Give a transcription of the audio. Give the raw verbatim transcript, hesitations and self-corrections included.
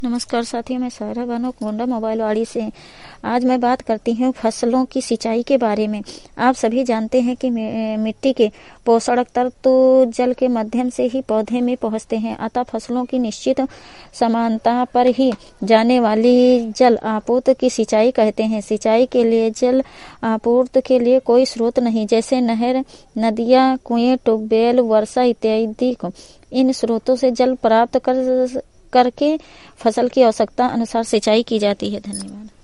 नमस्कार साथियों, मैं सारा बानो गोंडा मोबाइल वाड़ी से। आज मैं बात करती हूँ फसलों की सिंचाई के बारे में। आप सभी जानते हैं कि मिट्टी के पोषक तत्व तो जल के माध्यम से ही पौधे में पहुँचते हैं, अतः फसलों की निश्चित समानता पर ही जाने वाली जल आपूर्ति की सिंचाई कहते हैं। सिंचाई के लिए जल आपूर्ति के लिए कोई स्रोत नहीं, जैसे नहर, नदियाँ, कुएं, ट्यूबवेल, वर्षा इत्यादि को। इन स्रोतों से जल प्राप्त कर करके फसल की आवश्यकता अनुसार सिंचाई की जाती है। धन्यवाद।